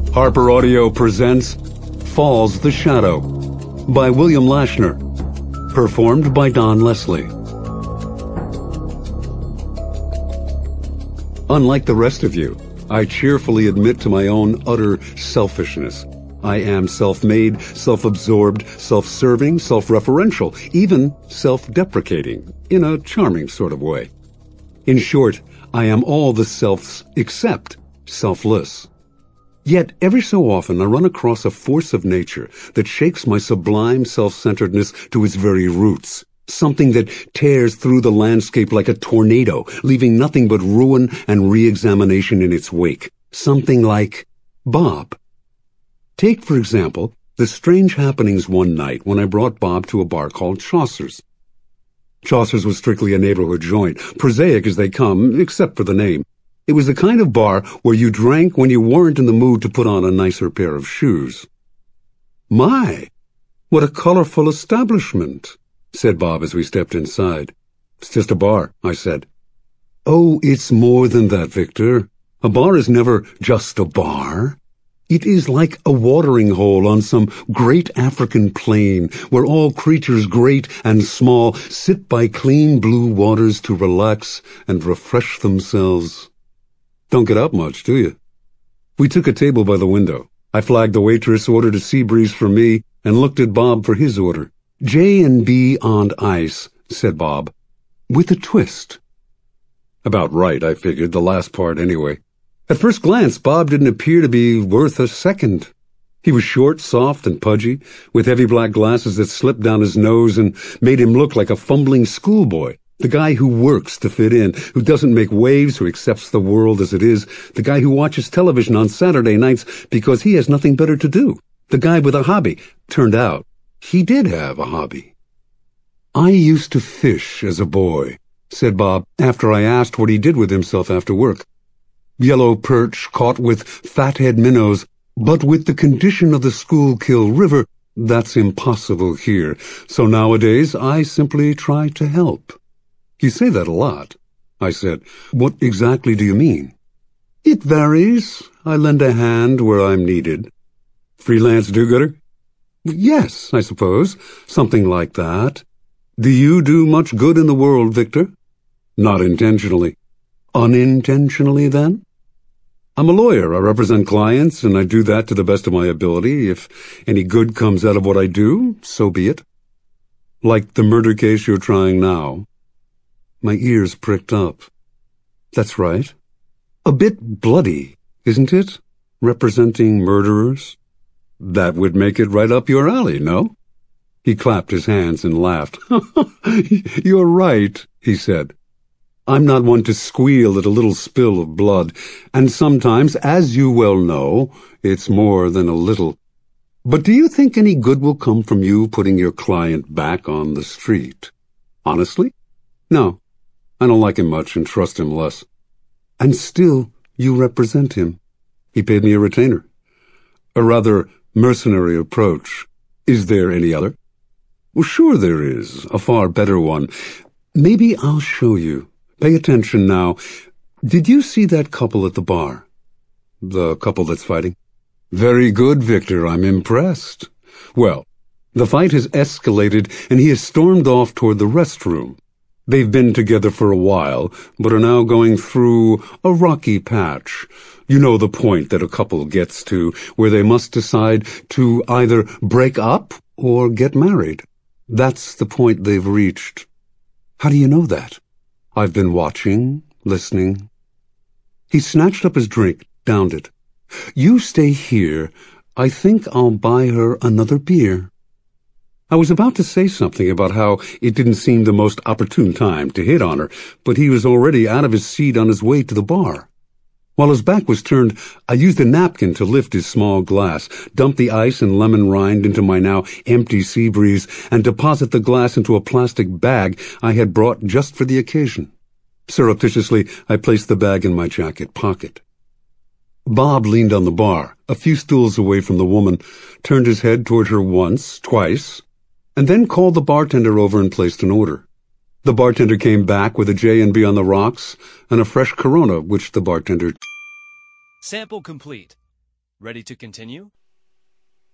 Harper Audio presents Falls the Shadow by William Lashner, performed by Don Leslie. Unlike the rest of you, I cheerfully admit to my own utter selfishness. I am self-made, self-absorbed, self-serving, self-referential, even self-deprecating, in a charming sort of way. In short, I am all the selfs except selfless. Yet, every so often I run across a force of nature that shakes my sublime self-centeredness to its very roots. Something that tears through the landscape like a tornado, leaving nothing but ruin and re-examination in its wake. Something like Bob. Take, for example, the strange happenings one night when I brought Bob to a bar called Chaucer's. Chaucer's was strictly a neighborhood joint, prosaic as they come, except for the name. It was the kind of bar where you drank when you weren't in the mood to put on a nicer pair of shoes. "My, what a colorful establishment," said Bob as we stepped inside. "It's just a bar," I said. "Oh, it's more than that, Victor. A bar is never just a bar. It is like a watering hole on some great African plain where all creatures great and small sit by clean blue waters to relax and refresh themselves. Don't get up much, do you?" We took a table by the window. I flagged the waitress, ordered a sea breeze for me, and looked at Bob for his order. "J&B on ice," said Bob, "with a twist." About right, I figured, the last part anyway. At first glance, Bob didn't appear to be worth a second. He was short, soft, and pudgy, with heavy black glasses that slipped down his nose and made him look like a fumbling schoolboy. The guy who works to fit in, who doesn't make waves, who accepts the world as it is, the guy who watches television on Saturday nights because he has nothing better to do, the guy with a hobby. Turned out, he did have a hobby. "I used to fish as a boy," said Bob, after I asked what he did with himself after work. "Yellow perch caught with fathead minnows, but with the condition of the Schuylkill River, that's impossible here, so nowadays I simply try to help." "You say that a lot," I said. "What exactly do you mean?" "It varies. I lend a hand where I'm needed." "Freelance do-gooder?" "Yes, I suppose. Something like that." "Do you do much good in the world, Victor?" "Not intentionally." "Unintentionally, then?" "I'm a lawyer. I represent clients, and I do that to the best of my ability. If any good comes out of what I do, so be it." "Like the murder case you're trying now?" My ears pricked up. "That's right. A bit bloody, isn't it? Representing murderers?" "That would make it right up your alley, no?" He clapped his hands and laughed. "You're right," he said. "I'm not one to squeal at a little spill of blood, and sometimes, as you well know, it's more than a little. But do you think any good will come from you putting your client back on the street? Honestly? No. I don't like him much and trust him less." "And still you represent him." "He paid me a retainer." "A rather mercenary approach. Is there any other?" "Well, sure there is. A far better one. Maybe I'll show you. Pay attention now. Did you see that couple at the bar?" "The couple that's fighting?" "Very good, Victor. I'm impressed. Well, the fight has escalated, and he has stormed off toward the restroom. They've been together for a while, but are now going through a rocky patch. You know the point that a couple gets to, where they must decide to either break up or get married. That's the point they've reached." "How do you know that?" "I've been watching, listening." He snatched up his drink, downed it. "You stay here. I think I'll buy her another beer." I was about to say something about how it didn't seem the most opportune time to hit on her, but he was already out of his seat on his way to the bar. While his back was turned, I used a napkin to lift his small glass, dump the ice and lemon rind into my now empty sea breeze, and deposit the glass into a plastic bag I had brought just for the occasion. Surreptitiously, I placed the bag in my jacket pocket. Bob leaned on the bar, a few stools away from the woman, turned his head toward her once, twice, and then called the bartender over and placed an order. The bartender came back with a J&B on the rocks and a fresh Corona, which the bartender... Sample complete. Ready to continue?